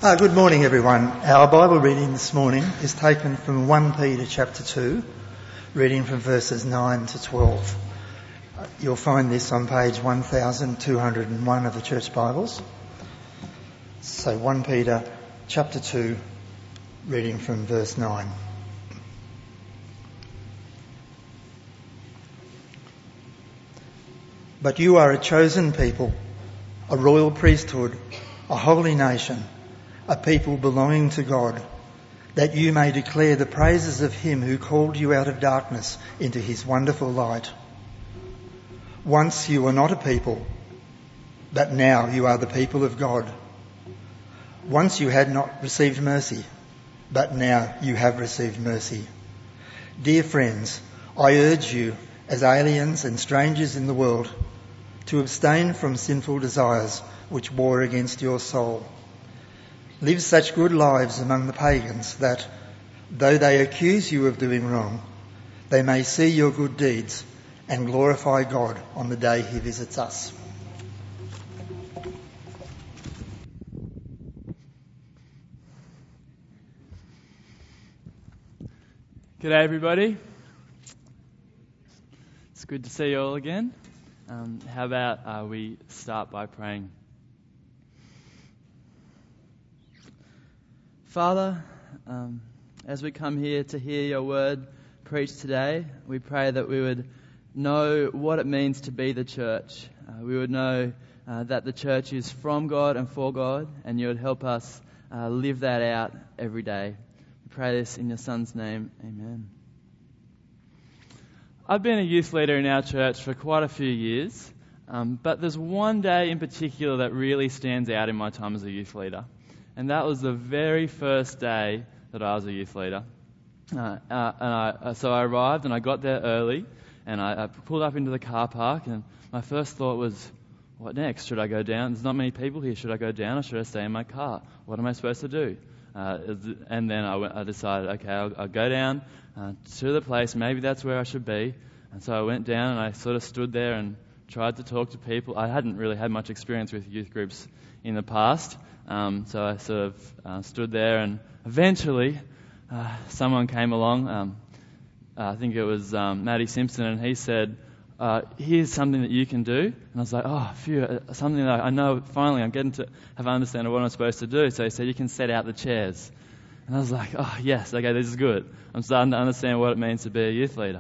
Good morning, everyone. Our Bible reading this morning is taken from 1 Peter chapter 2, reading from verses 9 to 12. You'll find this on page 1201 of the Church Bibles. So 1 Peter chapter 2, reading from verse 9. But you are a chosen people, a royal priesthood, a holy nation, a people belonging to God, that you may declare the praises of him who called you out of darkness into his wonderful light. Once you were not a people, but now you are the people of God. Once you had not received mercy, but now you have received mercy. Dear friends, I urge you, as aliens and strangers in the world, to abstain from sinful desires which war against your soul. Live such good lives among the pagans that, though they accuse you of doing wrong, they may see your good deeds and glorify God on the day he visits us. G'day everybody. It's good to see you all again. How about we start by praying? Father, as we come here to hear your word preached today, we pray that we would know what it means to be the church. We would know that the church is from God and for God, and you would help us live that out every day. We pray this in your Son's name. Amen. I've been a youth leader in our church for quite a few years, but there's one day in particular that really stands out in my time as a youth leader. And that was the very first day that I was a youth leader. So I arrived and I got there early and I pulled up into the car park, and my first thought was, what next? Should I go down? There's not many people here. Should I go down or should I stay in my car? What am I supposed to do? And then I decided, okay, I'll go down to the place. Maybe that's where I should be. And so I went down and I sort of stood there and tried to talk to people. I hadn't really had much experience with youth groups in the past. So I sort of stood there, and eventually someone came along. I think it was Matty Simpson, and he said, here's something that you can do. And I was like, oh, phew, something that I know, finally I'm getting to have understanding what I'm supposed to do. So he said, you can set out the chairs. And I was like, oh, yes, okay, this is good. I'm starting to understand what it means to be a youth leader.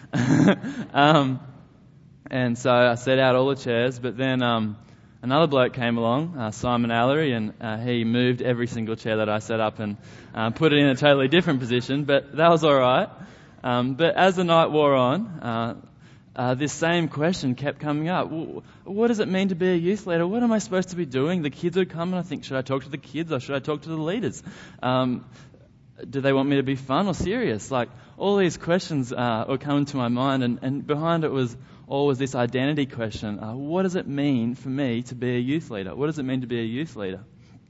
And so I set out all the chairs, but then another bloke came along, Simon Allery, and he moved every single chair that I set up and put it in a totally different position, but that was all right. But as the night wore on, this same question kept coming up. What does it mean to be a youth leader? What am I supposed to be doing? The kids would come and I think, should I talk to the kids or should I talk to the leaders? Do they want me to be fun or serious? Like, all these questions were coming to my mind, and behind it was always this identity question. What does it mean for me to be a youth leader? What does it mean to be a youth leader?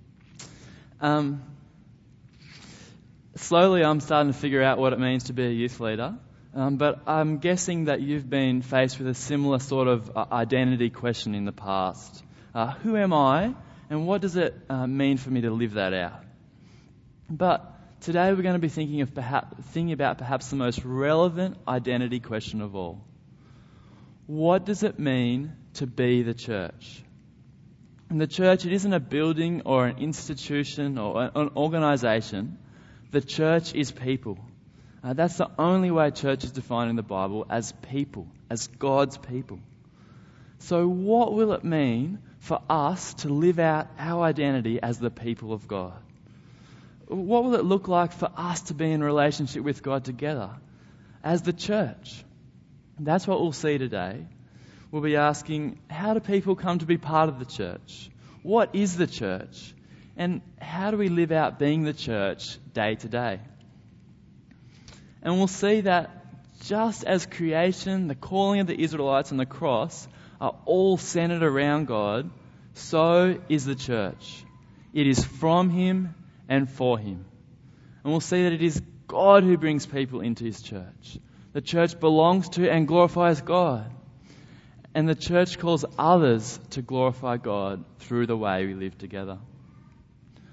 Slowly I'm starting to figure out what it means to be a youth leader, but I'm guessing that you've been faced with a similar sort of identity question in the past. Who am I, and what does it mean for me to live that out? But today we're going to be thinking about perhaps the most relevant identity question of all. What does it mean to be the church? And the church, it isn't a building or an institution or an organisation. The church is people. That's the only way church is defined in the Bible, as people, as God's people. So what will it mean for us to live out our identity as the people of God? What will it look like for us to be in relationship with God together as the church? That's what we'll see today. We'll be asking, how do people come to be part of the church? What is the church? And how do we live out being the church day to day? And we'll see that just as creation, the calling of the Israelites, and the cross are all centered around God, so is the church. It is from Him and for Him. And we'll see that it is God who brings people into His church. The church belongs to and glorifies God. And the church calls others to glorify God through the way we live together.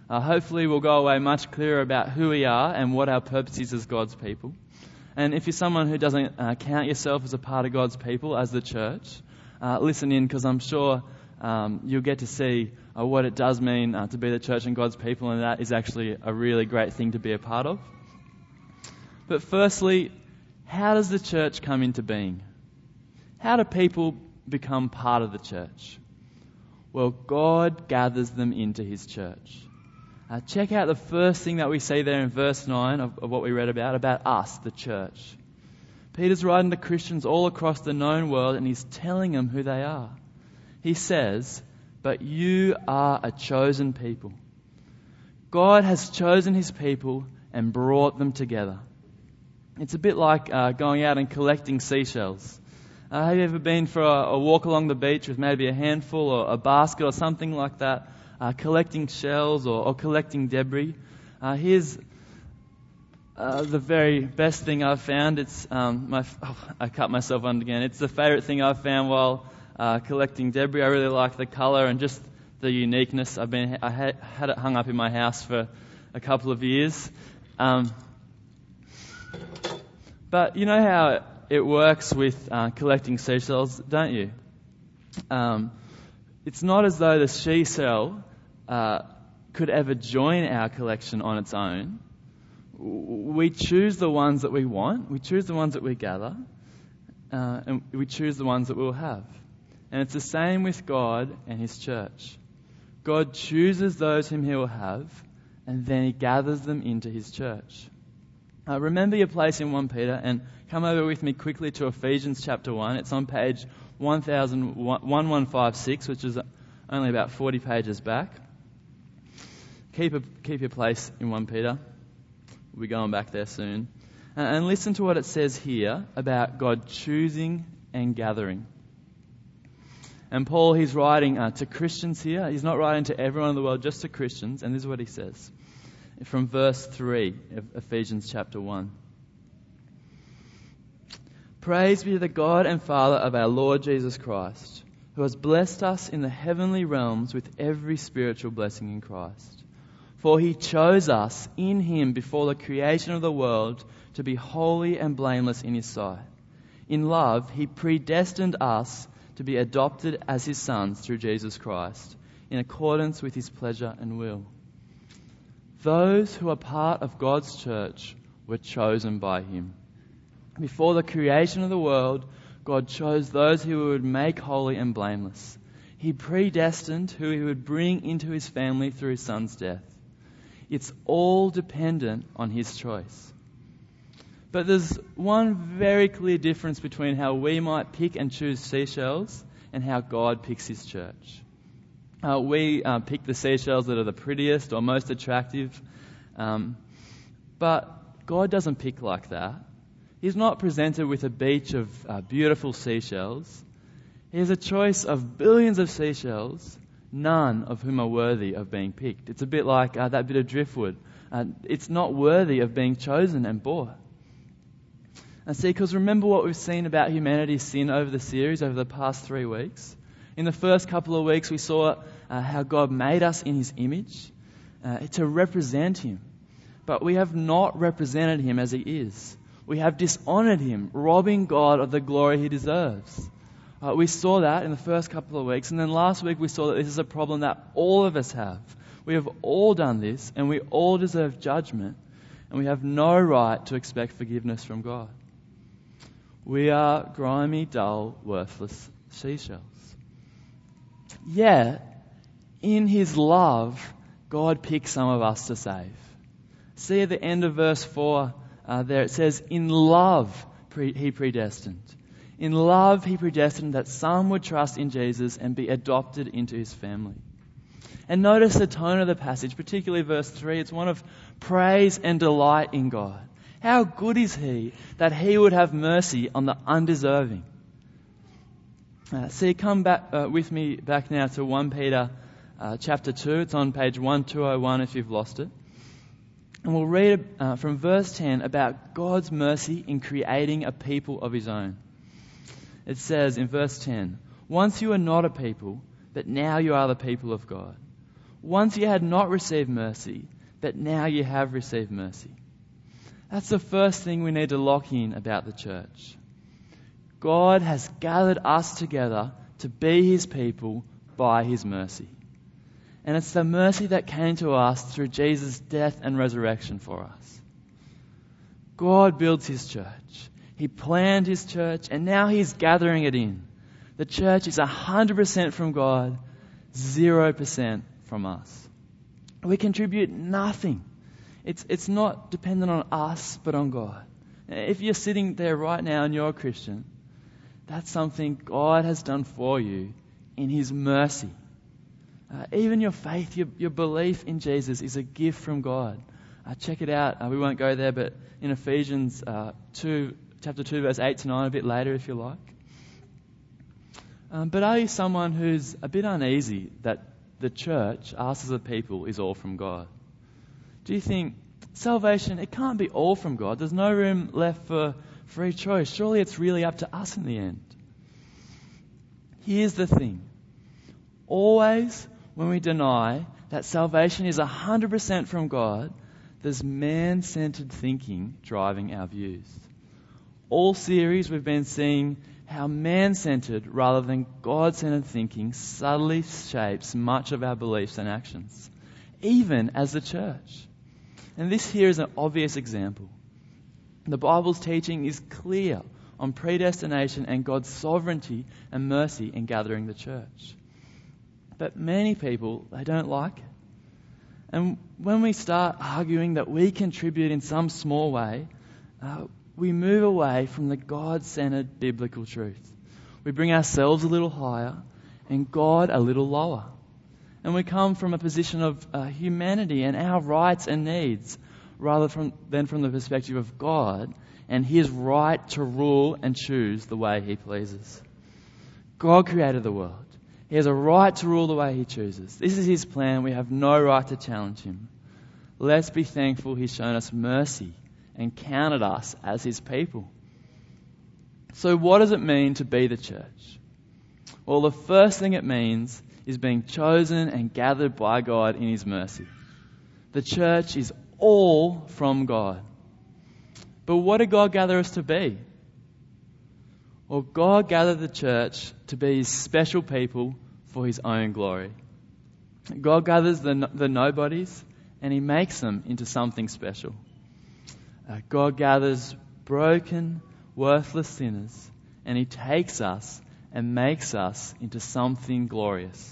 Hopefully we'll go away much clearer about who we are and what our purpose is as God's people. And if you're someone who doesn't count yourself as a part of God's people, as the church, listen in, because I'm sure you'll get to see what it does mean to be the church and God's people, and that is actually a really great thing to be a part of. But firstly, how does the church come into being? How do people become part of the church? Well, God gathers them into His church. Check out the first thing that we see there in verse 9 of what we read about us, the church. Peter's writing to Christians all across the known world, and he's telling them who they are. He says, "But you are a chosen people." God has chosen His people and brought them together. It's a bit like going out and collecting seashells. Have you ever been for a walk along the beach with maybe a handful or a basket or something like that, collecting shells or collecting debris? Here's the very best thing I've found. It's I cut myself on again. It's the favourite thing I've found while collecting debris. I really like the colour and just the uniqueness. I had it hung up in my house for a couple of years. But you know how it works with collecting seashells, don't you? It's not as though the seashell could ever join our collection on its own. We choose the ones that we want, we choose the ones that we gather, and we choose the ones that we'll have. And it's the same with God and His church. God chooses those whom He will have, and then He gathers them into His church. Remember your place in 1 Peter and come over with me quickly to Ephesians chapter 1. It's on page 1156, which is only about 40 pages back. Keep your place in 1 Peter. We'll be going back there soon. And listen to what it says here about God choosing and gathering. And Paul, he's writing to Christians here. He's not writing to everyone in the world, just to Christians. And this is what he says from verse 3 of Ephesians chapter 1. "Praise be to the God and Father of our Lord Jesus Christ, who has blessed us in the heavenly realms with every spiritual blessing in Christ. For He chose us in Him before the creation of the world to be holy and blameless in His sight. In love, He predestined us to be adopted as His sons through Jesus Christ, in accordance with His pleasure and will." Those who are part of God's church were chosen by Him. Before the creation of the world, God chose those who He would make holy and blameless. He predestined who He would bring into His family through His Son's death. It's all dependent on His choice. But there's one very clear difference between how we might pick and choose seashells and how God picks His church. We pick the seashells that are the prettiest or most attractive. But God doesn't pick like that. He's not presented with a beach of beautiful seashells. He has a choice of billions of seashells, none of whom are worthy of being picked. It's a bit like that bit of driftwood. It's not worthy of being chosen and bought. And see, because remember what we've seen about humanity's sin over the series, over the past 3 weeks? In the first couple of weeks, we saw how God made us in His image to represent Him. But we have not represented Him as He is. We have dishonoured Him, robbing God of the glory He deserves. We saw that in the first couple of weeks. And then last week we saw that this is a problem that all of us have. We have all done this, and we all deserve judgment. And we have no right to expect forgiveness from God. We are grimy, dull, worthless seashells. Yet, in His love, God picked some of us to save. See at the end of verse 4 there it says, "In love He predestined." In love He predestined that some would trust in Jesus and be adopted into His family. And notice the tone of the passage, particularly verse 3. It's one of praise and delight in God. How good is He that He would have mercy on the undeserving. So you come back with me back now to 1 Peter chapter 2. It's on page 1201 if you've lost it. And we'll read from verse 10 about God's mercy in creating a people of His own. It says in verse 10, "Once you were not a people, but now you are the people of God. Once you had not received mercy, but now you have received mercy. That's the first thing we need to lock in about the church. God has gathered us together to be his people by his mercy. And it's the mercy that came to us through Jesus' death and resurrection for us. God builds his church. He planned his church, and now he's gathering it in. The church is 100% from God, 0% from us. We contribute nothing. It's not dependent on us, but on God. If you're sitting there right now and you're a Christian, that's something God has done for you in his mercy. Even your faith, your belief in Jesus is a gift from God. Check it out. We won't go there, but in Ephesians 2, chapter 2, verse 8 to 9, a bit later if you like. But are you someone who's a bit uneasy that the church, us as a people, is all from God? Do you think salvation, it can't be all from God? There's no room left for free choice. Surely it's really up to us in the end. Here's the thing. Always when we deny that salvation is 100% from God, there's man-centered thinking driving our views. All series we've been seeing how man-centered rather than God-centered thinking subtly shapes much of our beliefs and actions, even as the church. And this here is an obvious example. The Bible's teaching is clear on predestination and God's sovereignty and mercy in gathering the church. But many people, they don't like it. And when we start arguing that we contribute in some small way, we move away from the God-centered biblical truth. We bring ourselves a little higher and God a little lower. And we come from a position of humanity and our rights and needs rather than from the perspective of God and his right to rule and choose the way he pleases. God created the world. He has a right to rule the way he chooses. This is his plan. We have no right to challenge him. Let's be thankful he's shown us mercy and counted us as his people. So what does it mean to be the church? Well, the first thing it means is being chosen and gathered by God in his mercy. The church is all from God. But what did God gather us to be? Well, God gathered the church to be his special people for his own glory. God gathers the nobodies and he makes them into something special. God gathers broken, worthless sinners and he takes us and makes us into something glorious.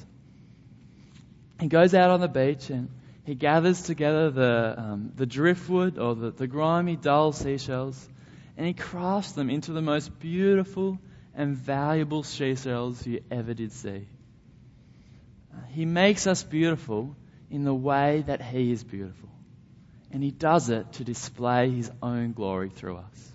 He goes out on the beach and he gathers together the driftwood or the grimy, dull seashells, and he crafts them into the most beautiful and valuable seashells you ever did see. He makes us beautiful in the way that he is beautiful, and he does it to display his own glory through us.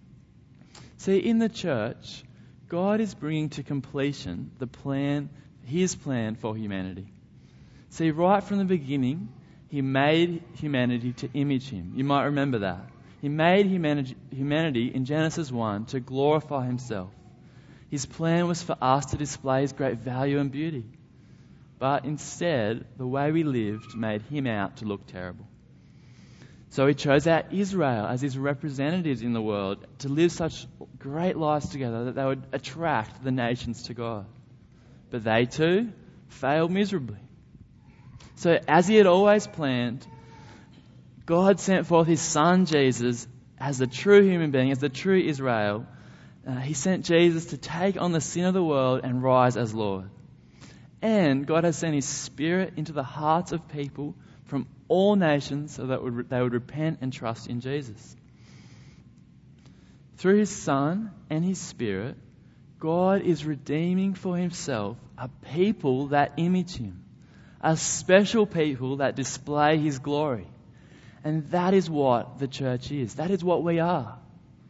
See, in the church, God is bringing to completion his plan for humanity. See, right from the beginning, he made humanity to image him. You might remember that. He made humanity in Genesis 1 to glorify himself. His plan was for us to display his great value and beauty. But instead, the way we lived made him out to look terrible. So he chose out Israel as his representatives in the world to live such great lives together that they would attract the nations to God. But they too failed miserably. So as he had always planned, God sent forth his son Jesus as the true human being, as the true Israel. He sent Jesus to take on the sin of the world and rise as Lord. And God has sent his Spirit into the hearts of people from all nations so that they would repent and trust in Jesus. Through his Son and his Spirit, God is redeeming for himself a people that image him, a special people that display his glory. And that is what the church is. That is what we are.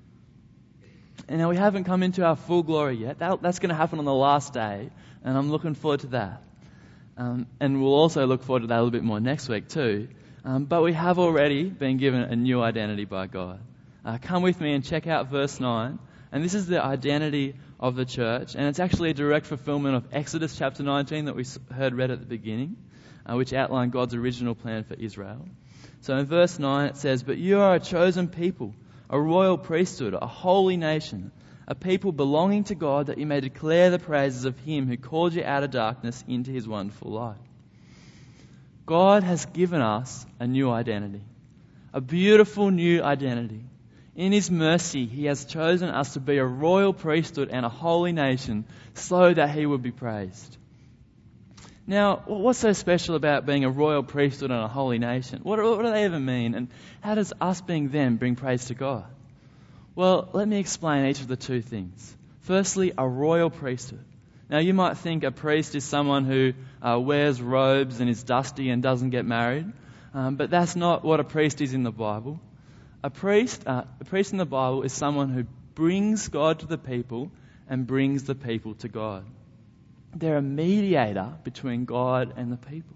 And now we haven't come into our full glory yet. That's going to happen on the last day, and I'm looking forward to that. And we'll also look forward to that a little bit more next week too. But we have already been given a new identity by God. Come with me and check out verse 9. And this is the identity of the church. And it's actually a direct fulfillment of Exodus chapter 19 that we heard read at the beginning. which outline God's original plan for Israel. So in verse 9 it says, "But you are a chosen people, a royal priesthood, a holy nation, a people belonging to God, that you may declare the praises of Him who called you out of darkness into His wonderful light." God has given us a new identity, a beautiful new identity. In His mercy, He has chosen us to be a royal priesthood and a holy nation so that He would be praised. Now, what's so special about being a royal priesthood and a holy nation? What do they even mean? And how does us being them bring praise to God? Well, let me explain each of the two things. Firstly, a royal priesthood. Now, you might think a priest is someone who wears robes and is dusty and doesn't get married, but that's not what a priest is in the Bible. A priest in the Bible is someone who brings God to the people and brings the people to God. They're a mediator between God and the people.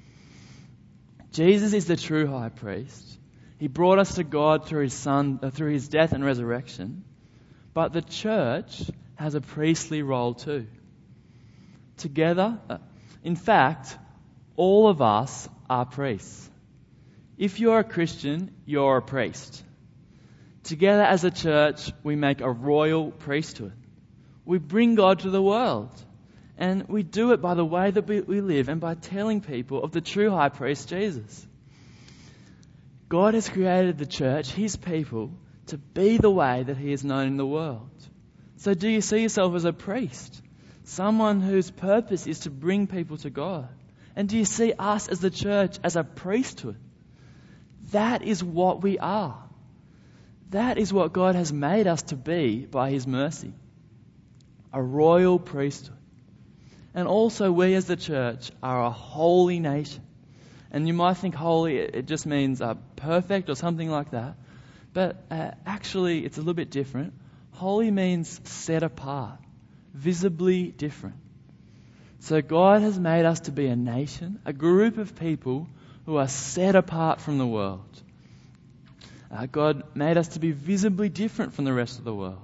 Jesus is the true high priest. He brought us to God through His Son, through His death and resurrection. But the church has a priestly role too. Together, in fact, all of us are priests. If you're a Christian, you're a priest. Together as a church, we make a royal priesthood. We bring God to the world. And we do it by the way that we live and by telling people of the true high priest, Jesus. God has created the church, His people, to be the way that He is known in the world. So do you see yourself as a priest? Someone whose purpose is to bring people to God? And do you see us as the church as a priesthood? That is what we are. That is what God has made us to be by His mercy. A royal priesthood. And also we as the church are a holy nation. And you might think holy, it just means perfect or something like that. But actually it's a little bit different. Holy means set apart, visibly different. So God has made us to be a nation, a group of people who are set apart from the world. God made us to be visibly different from the rest of the world.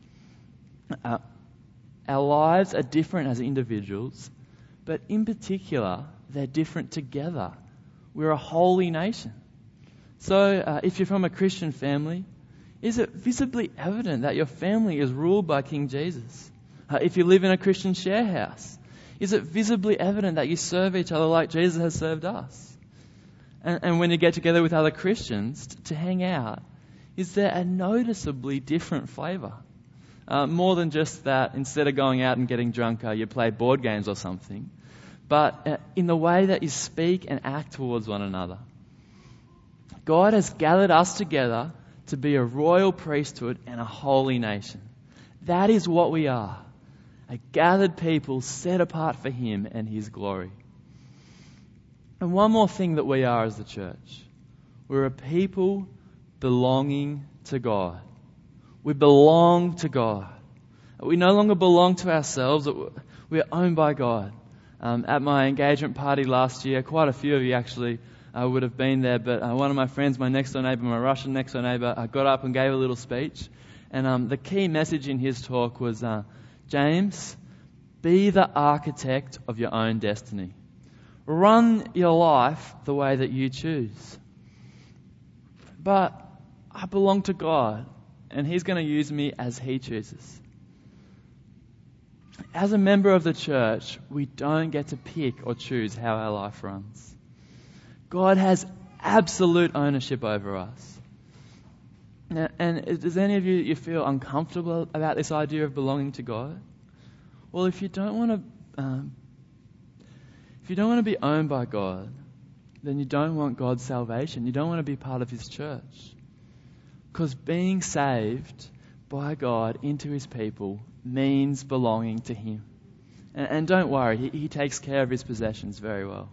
Our lives are different as individuals, but in particular, they're different together. We're a holy nation. So if you're from a Christian family, is it visibly evident that your family is ruled by King Jesus? If you live in a Christian share house, is it visibly evident that you serve each other like Jesus has served us? And when you get together with other Christians to hang out, is there a noticeably different flavour? More than just that, instead of going out and getting drunk, you play board games or something. But in the way that you speak and act towards one another. God has gathered us together to be a royal priesthood and a holy nation. That is what we are. A gathered people set apart for Him and His glory. And one more thing that we are as the church. We're a people belonging to God. We belong to God. We no longer belong to ourselves. We are owned by God. At my engagement party last year, quite a few of you actually would have been there, but one of my friends, my next door neighbour, my Russian next door neighbour, got up and gave a little speech. And the key message in his talk was, James, be the architect of your own destiny. Run your life the way that you choose. But I belong to God, and He's going to use me as He chooses. As a member of the church, we don't get to pick or choose how our life runs. God has absolute ownership over us. Now, and does any of you feel uncomfortable about this idea of belonging to God? Well, if you don't want to be owned by God, then you don't want God's salvation. You don't want to be part of His church. Because being saved by God into His people means belonging to Him. And don't worry, He takes care of His possessions very well.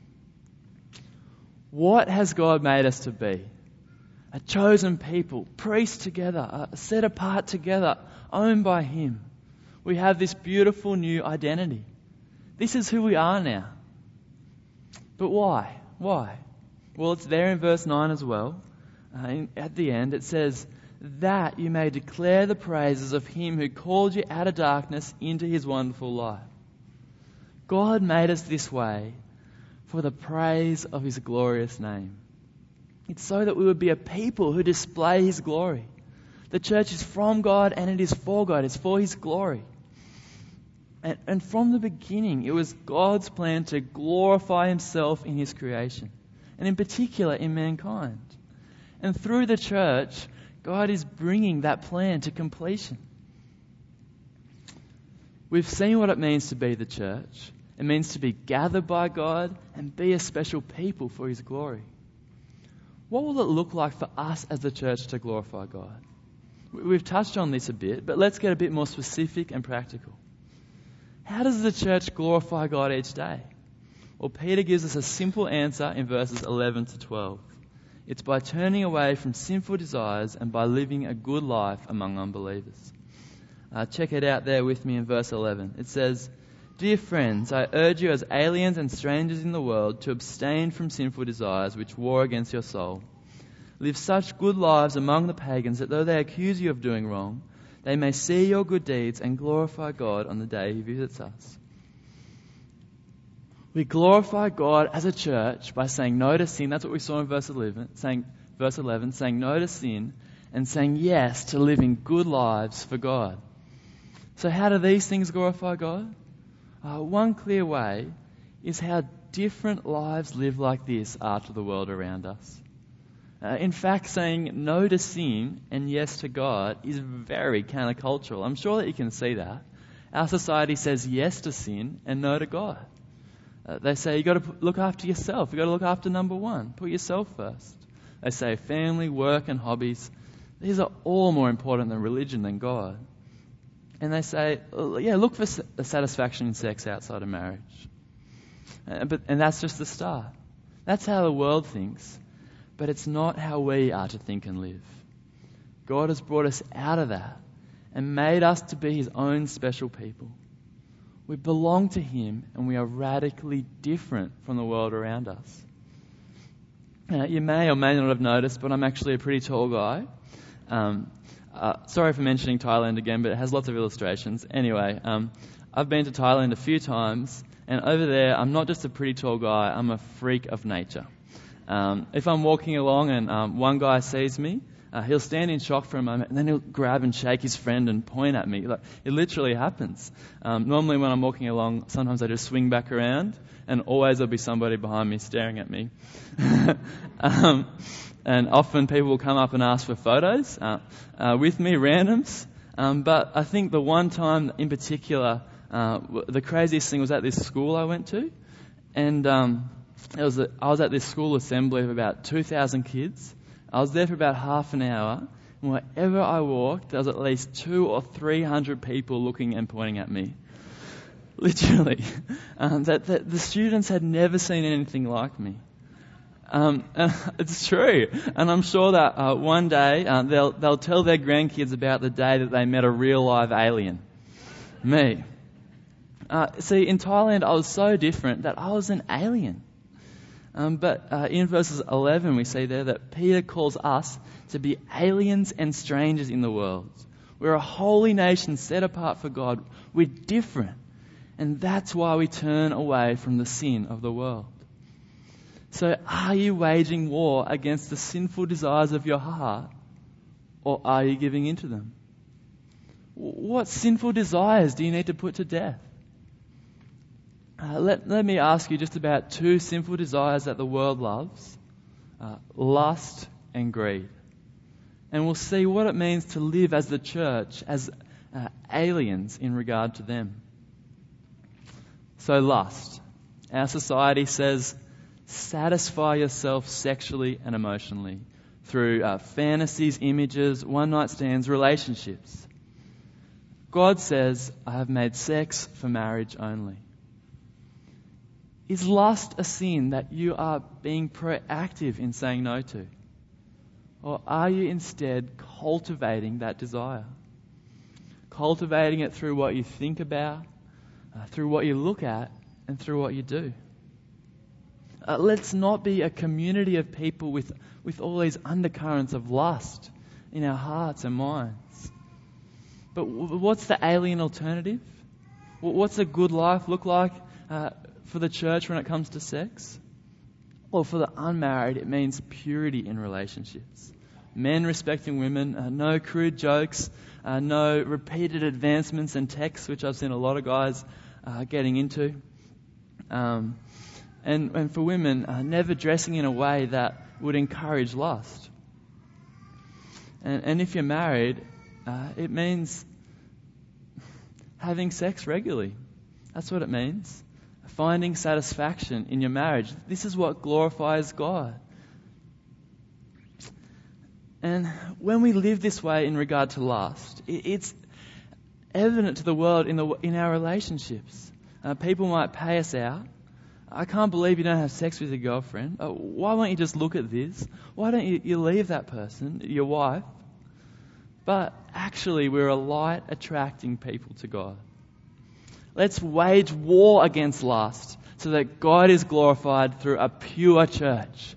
What has God made us to be? A chosen people, priests together, set apart together, owned by Him. We have this beautiful new identity. This is who we are now. But why? Why? Well, it's there in verse 9 as well. At the end, it says, that you may declare the praises of Him who called you out of darkness into His wonderful light. God made us this way for the praise of his glorious name. It's so that we would be a people who display his glory. The church is from God and it is for God. It's for his glory. And from the beginning, it was God's plan to glorify himself in his creation, and in particular in mankind. And through the church, God is bringing that plan to completion. We've seen what it means to be the church. It means to be gathered by God and be a special people for his glory. What will it look like for us as the church to glorify God? We've touched on this a bit, but let's get a bit more specific and practical. How does the church glorify God each day? Well, Peter gives us a simple answer in verses 11 to 12. It's by turning away from sinful desires and by living a good life among unbelievers. Check it out there with me in verse 11. It says, "Dear friends, I urge you as aliens and strangers in the world to abstain from sinful desires which war against your soul. Live such good lives among the pagans that though they accuse you of doing wrong, they may see your good deeds and glorify God on the day he visits us." We glorify God as a church by saying no to sin. That's what we saw in verse 11, saying no to sin and saying yes to living good lives for God. So how do these things glorify God? One clear way is how different lives lived like this are to the world around us. In fact, saying no to sin and yes to God is very countercultural. I'm sure that you can see that. Our society says yes to sin and no to God. They say you've got to look after yourself. You've got to look after number one. Put yourself first. They say family, work and hobbies, these are all more important than religion, than God. And they say, look for satisfaction in sex outside of marriage. And that's just the start. That's how the world thinks. But it's not how we are to think and live. God has brought us out of that and made us to be his own special people. We belong to him and we are radically different from the world around us. You may or may not have noticed, but I'm actually a pretty tall guy. Sorry for mentioning Thailand again, but it has lots of illustrations. Anyway, I've been to Thailand a few times, and over there I'm not just a pretty tall guy, I'm a freak of nature. If I'm walking along and one guy sees me, he'll stand in shock for a moment and then he'll grab and shake his friend and point at me. It literally happens. Normally when I'm walking along, sometimes I just swing back around and always there'll be somebody behind me staring at me. And often people will come up and ask for photos with me, randoms. But I think the one time in particular, the craziest thing was at this school I went to. And I was at this school assembly of about 2,000 kids. I was there for about half an hour, and wherever I walked, there was at least 200 or 300 people looking and pointing at me. Literally. The students had never seen anything like me. And it's true. And I'm sure that one day they'll tell their grandkids about the day that they met a real live alien. Me. See, in Thailand I was so different that I was an alien. But in verses 11 we see there that Peter calls us to be aliens and strangers in the world. We're a holy nation set apart for God. We're different. And that's why we turn away from the sin of the world. So are you waging war against the sinful desires of your heart, or are you giving in to them? What sinful desires do you need to put to death? Let me ask you just about two sinful desires that the world loves, lust and greed. And we'll see what it means to live as the church, as aliens in regard to them. So lust. Our society says, satisfy yourself sexually and emotionally through fantasies, images, one-night stands, relationships. God says, I have made sex for marriage only. Is lust a sin that you are being proactive in saying no to? Or are you instead cultivating that desire? Cultivating it through what you think about, through what you look at, and through what you do. Let's not be a community of people with all these undercurrents of lust in our hearts and minds. But what's the alien alternative? What's a good life look like for the church when it comes to sex? Or for the unmarried, it means purity in relationships. Men respecting women, no crude jokes, no repeated advancements and texts, which I've seen a lot of guys getting into. And for women, never dressing in a way that would encourage lust. And if you're married, it means having sex regularly. That's what it means. Finding satisfaction in your marriage. This is what glorifies God. And when we live this way in regard to lust, it's evident to the world in our relationships. People might pay us out. I can't believe you don't have sex with your girlfriend. Why won't you just look at this? Why don't you leave that person, your wife? But actually, we're a light attracting people to God. Let's wage war against lust so that God is glorified through a pure church.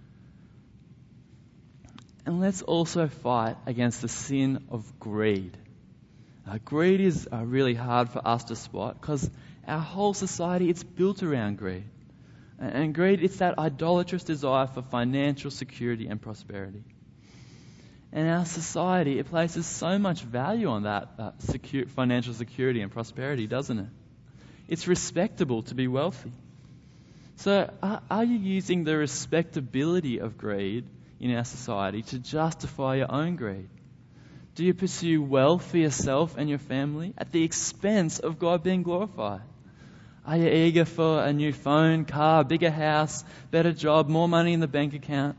And let's also fight against the sin of greed. Greed is really hard for us to spot because our whole society, it's built around greed. And greed, it's that idolatrous desire for financial security and prosperity. And our society, it places so much value on that financial security and prosperity, doesn't it? It's respectable to be wealthy. So are you using the respectability of greed in our society to justify your own greed? Do you pursue wealth for yourself and your family at the expense of God being glorified? Are you eager for a new phone, car, bigger house, better job, more money in the bank account?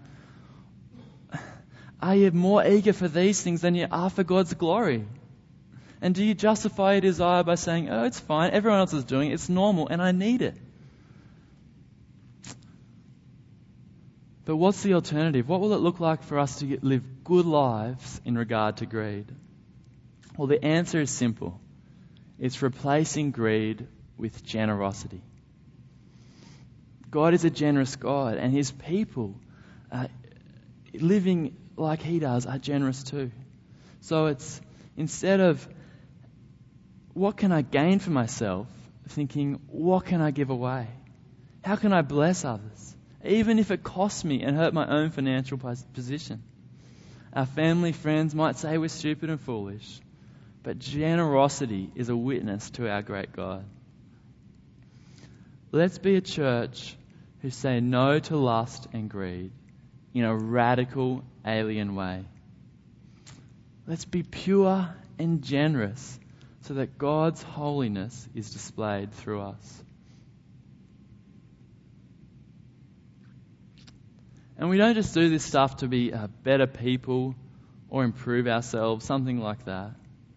Are you more eager for these things than you are for God's glory? And do you justify your desire by saying, oh, it's fine, everyone else is doing it, it's normal, and I need it? But what's the alternative? What will it look like for us to live good lives in regard to greed? Well, the answer is simple. It's replacing greed with generosity. God is a generous God, and His people living like He does are generous too. So it's instead of what can I gain for myself, thinking what can I give away? How can I bless others? Even if it costs me and hurt my own financial position. Our family, friends might say we're stupid and foolish, but generosity is a witness to our great God. Let's be a church who say no to lust and greed in a radical, alien way. Let's be pure and generous so that God's holiness is displayed through us. And we don't just do this stuff to be better people or improve ourselves, something like that.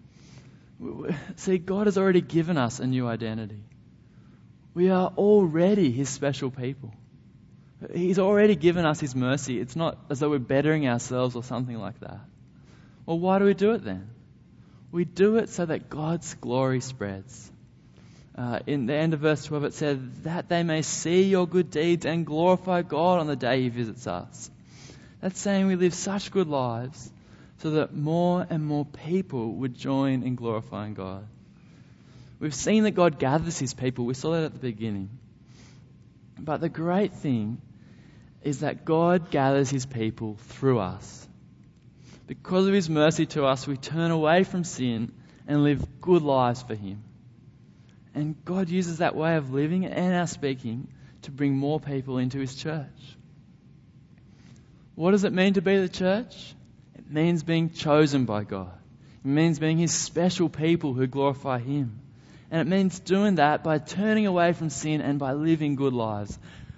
See, God has already given us a new identity. We are already His special people. He's already given us His mercy. It's not as though we're bettering ourselves or something like that. Well, why do we do it then? We do it so that God's glory spreads. In the end of verse 12 it said, that they may see your good deeds and glorify God on the day He visits us. That's saying we live such good lives so that more and more people would join in glorifying God. We've seen that God gathers His people. We saw that at the beginning. But the great thing is that God gathers His people through us. Because of His mercy to us, we turn away from sin and live good lives for Him. And God uses that way of living and our speaking to bring more people into His church. What does it mean to be the church? It means being chosen by God. It means being His special people who glorify Him. And it means doing that by turning away from sin and by living good lives.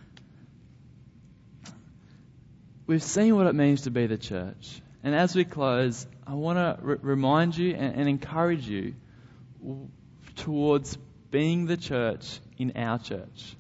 We've seen what it means to be the church. And as we close, I want to remind you and encourage you towards being the church in our church.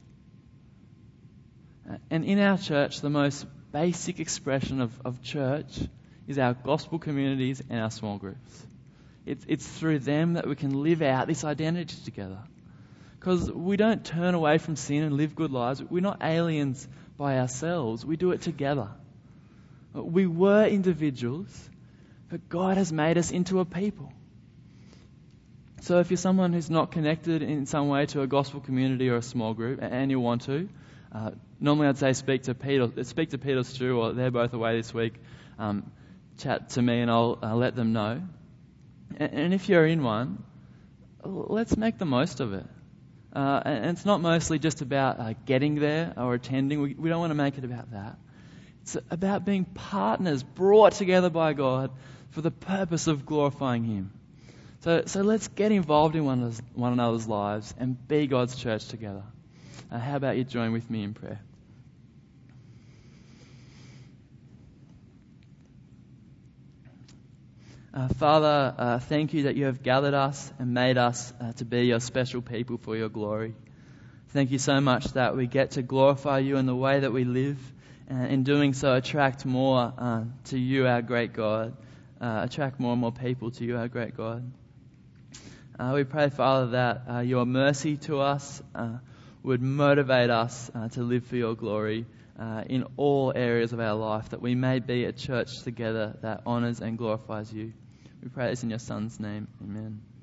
And in our church, the most basic expression of church is our gospel communities and our small groups. It's through them that we can live out this identity together. Because we don't turn away from sin and live good lives. We're not aliens by ourselves. We do it together. We were individuals, but God has made us into a people. So if you're someone who's not connected in some way to a gospel community or a small group, and you want to, normally I'd say speak to Pete or Stu, or they're both away this week. Chat to me and I'll let them know. And if you're in one, let's make the most of it. And it's not mostly just about getting there or attending. We don't want to make it about that. It's about being partners brought together by God for the purpose of glorifying Him. So let's get involved in one another's lives and be God's church together. How about you join with me in prayer? Father, thank you that you have gathered us and made us to be your special people for your glory. Thank you so much that we get to glorify you in the way that we live, and in doing so attract more to you, our great God. Attract more and more people to you, our great God. We pray, Father, that your mercy to us would motivate us to live for your glory in all areas of our life, that we may be a church together that honours and glorifies you. We pray this in your Son's name. Amen.